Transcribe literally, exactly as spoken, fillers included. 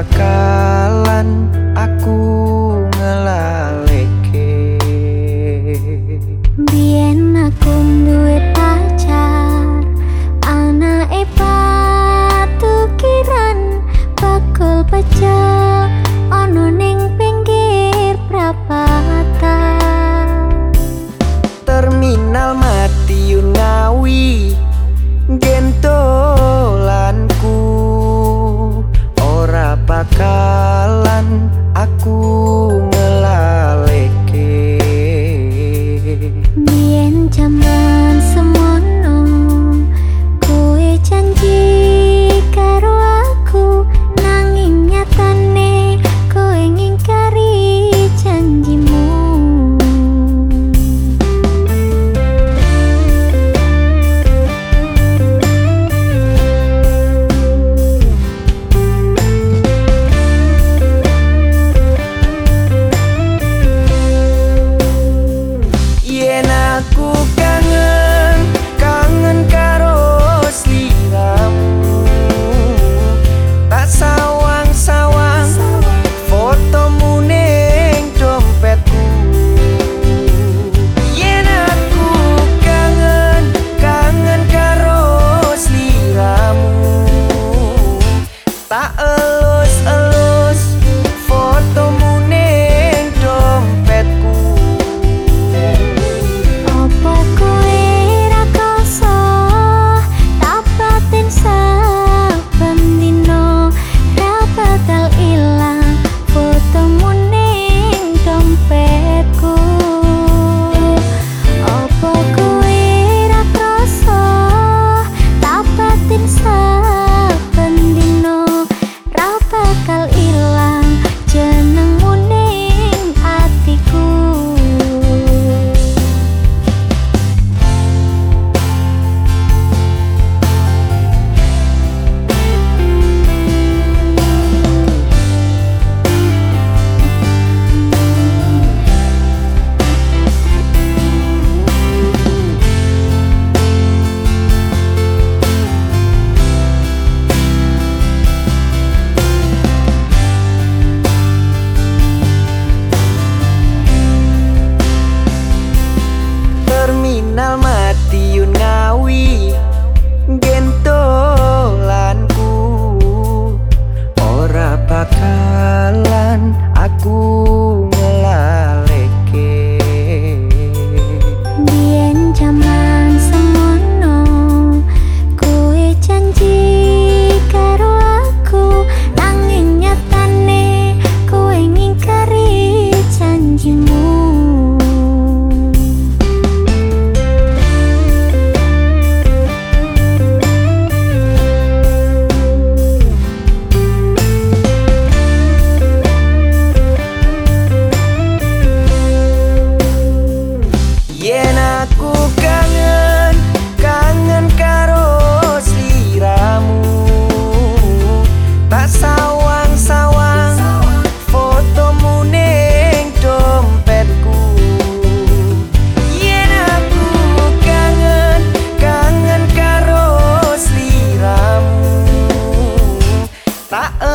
bakalan aku ngelaleke. Biyen aku duwe pacar, anake patukiran bakul pecel ana ning pinggir prapatan. Terminal Madiun Ngawi gentolanku, ora bakalan aku ngelaleke. Biyen jaman semono kowe janji karo aku, nanging nyatane kowe ngingkari janjimu. Yen aku kangen, kangen karo sliramu, tak sawang-sawang fotomu ning dompetku. Yen aku kangen, kangen karo sliramu, tak elus-elus fotomu ning dompetku. Apa kowe ra krasa tak batin saben dina, ra bakal ilang fotomu ning dompetku. Apa kowe ra krasa tak batin saben dina, ra bakal ilang jenengmu ning atiku. Terminal Madiun Ngawi gentolanku, ora bakalan aku ngelaleke. Biyen jaman semono kowe janji karo aku, nanging nyatane kowe ngingkari janjimu. Yen aku kangen, kangen karo sliramu, tak sawang-sawang fotomu ning dompetku. Yen aku kangen, kangen karo sliramu, tak